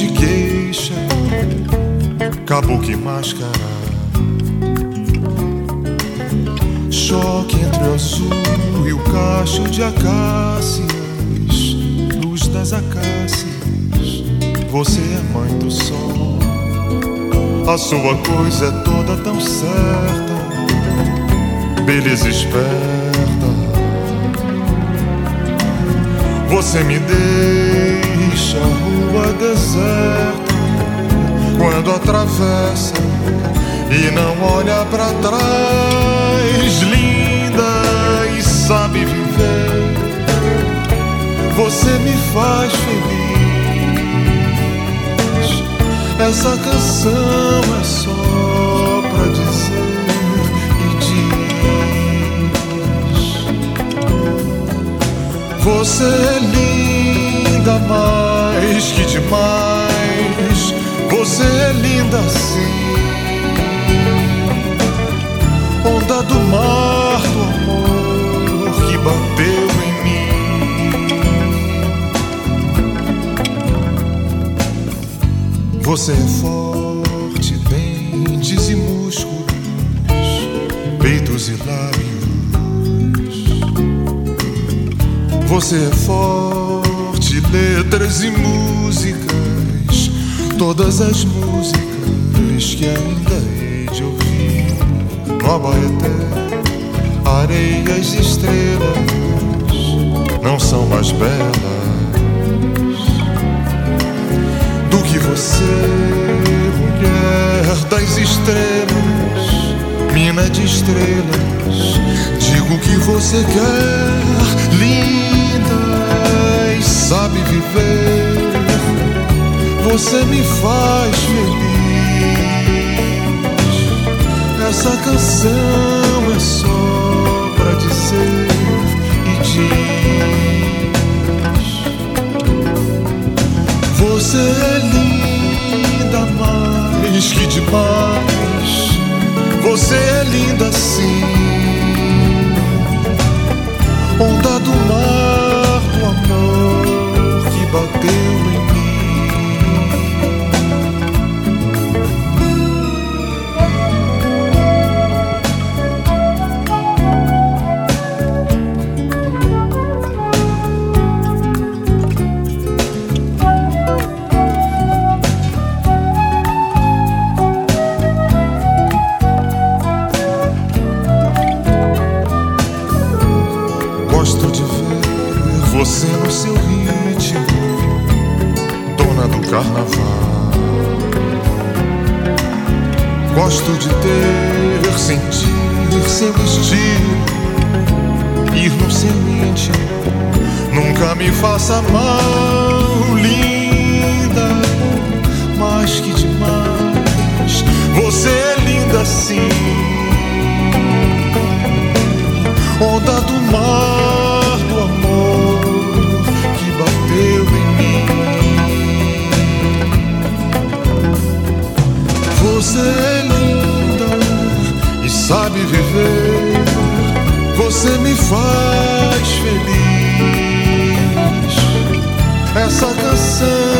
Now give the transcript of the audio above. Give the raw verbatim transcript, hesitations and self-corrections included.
de queixa, caboclo e máscara, choque entre o azul e o cacho de acácias, luz das acácias. Você é mãe do sol, a sua coisa é toda tão certa, beleza esperta. Você me deixa a rua deserta quando atravessa e não olha pra trás, linda e sabe viver. Você me faz feliz. Essa canção é só pra dizer e diz: você é linda mais que demais. Você é linda assim, onda do mar do amor que bateu em mim. Você é forte, dentes e músculos, peitos e lábios. Você é forte, letras e músicas, todas as músicas que ainda hei de ouvir. No Abaeté, areias e estrelas não são mais belas do que você, mulher das estrelas, mina de estrelas. Digo que você quer, linda e sabe viver. Você me faz feliz. Essa canção é só pra dizer e diz: você é linda mais que demais. Você é linda assim, onda do mar do amor que bateu em mim. Gosto de ver você no seu ritmo, dona do carnaval. Gosto de ter, sentir seu estilo, ir no seu íntimo. Nunca me faça mal, linda, mais que demais. Você é linda assim, onda do mar do amor que bateu em mim. Você é linda e sabe viver. Você me faz feliz. Essa canção